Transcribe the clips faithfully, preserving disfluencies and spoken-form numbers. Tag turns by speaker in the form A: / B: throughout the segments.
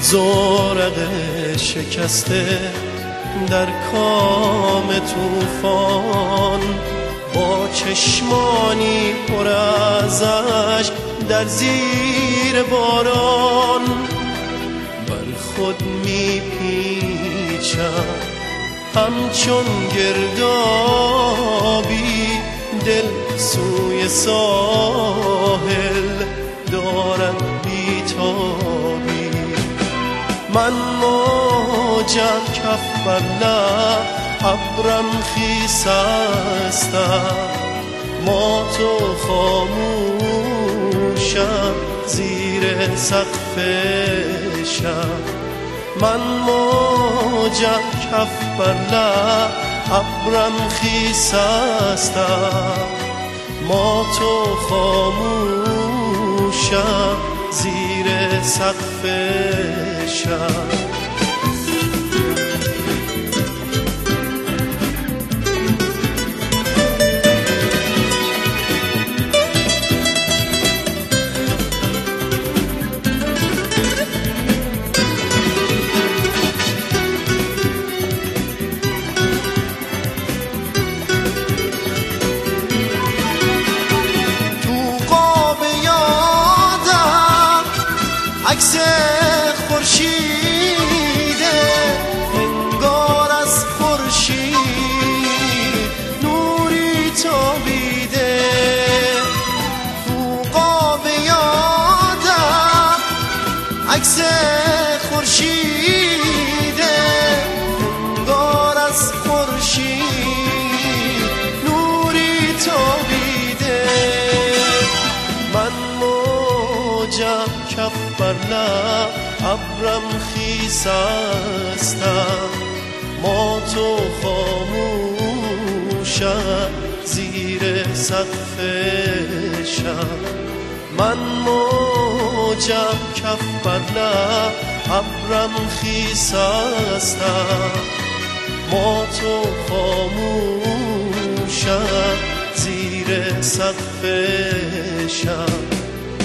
A: زورق شکسته در کام طوفان، با چشمانی پر از اشک در زیر باران، بر خود می پیچم همچون گردابی، دل سوی ساحل دارد بیتابی. من موجم کف بر لب، ابرم خیس هستم، مات و خاموشم زیر سقف شب. من موجم کف بر لب، ابرم خیس هستم، مات و خاموشم زیر سقف شب. عکس خورشیده، انگار از خورشید نوری تابیده. تو قاب یادم عکس خورشیده، انگار از خورشید نوری تابیده. من موجم کف بر لب، ابرم خیس هستم، مات و خاموشم زیر سقف شب. من موجم کف بر لب، ابرم خیس هستم، مات و خاموشم زیر سقف شب.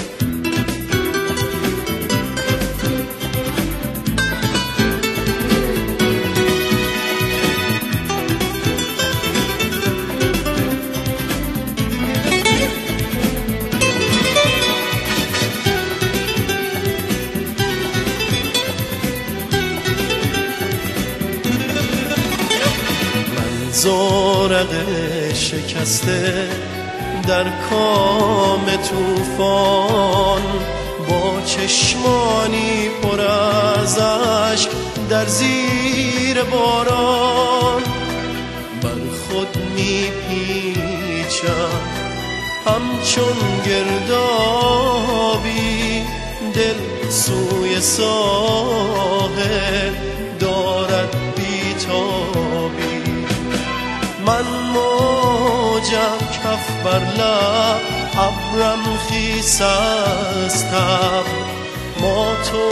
A: زورق شکسته در کام طوفان، با چشمانی پر از اشک در زیر باران، بر خود می پیچم همچون گردابی، دل سوی ساحل دارد بیتابی. من موجم کف بر لب، ابرم خیس هستم، مات و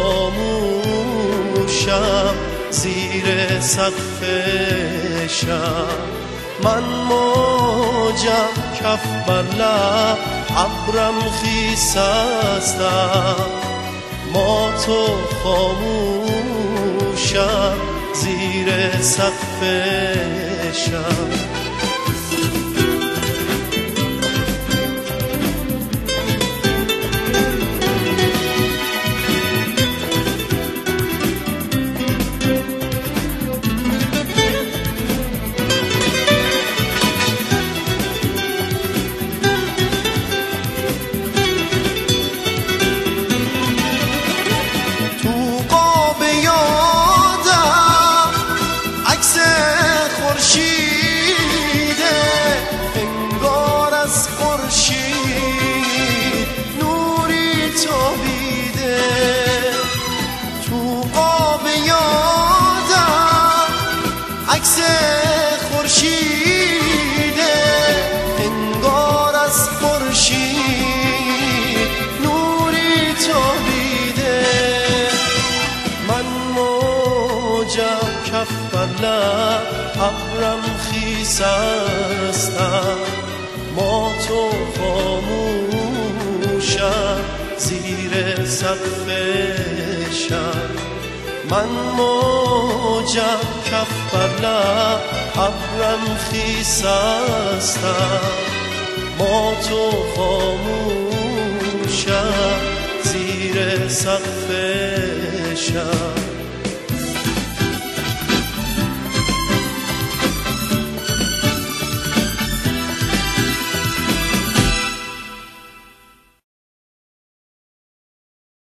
A: خاموشم زیر سقف شب. من موجم کف بر لب، ابرم خیس هستم، مات و خاموشم زیر سقف شب. خورشیده، انگار از خورشید نوری تابیده. تو قاب یادم عکس خورشیده، انگار از خورشید نوری تابیده. من موجم کف بر لب، ابرم خیس هستم، مات و خاموشم زیر سقف شب. من موجم کف بر لب، ابرم خیس هستم، مات و خاموشم زیر سقف شب.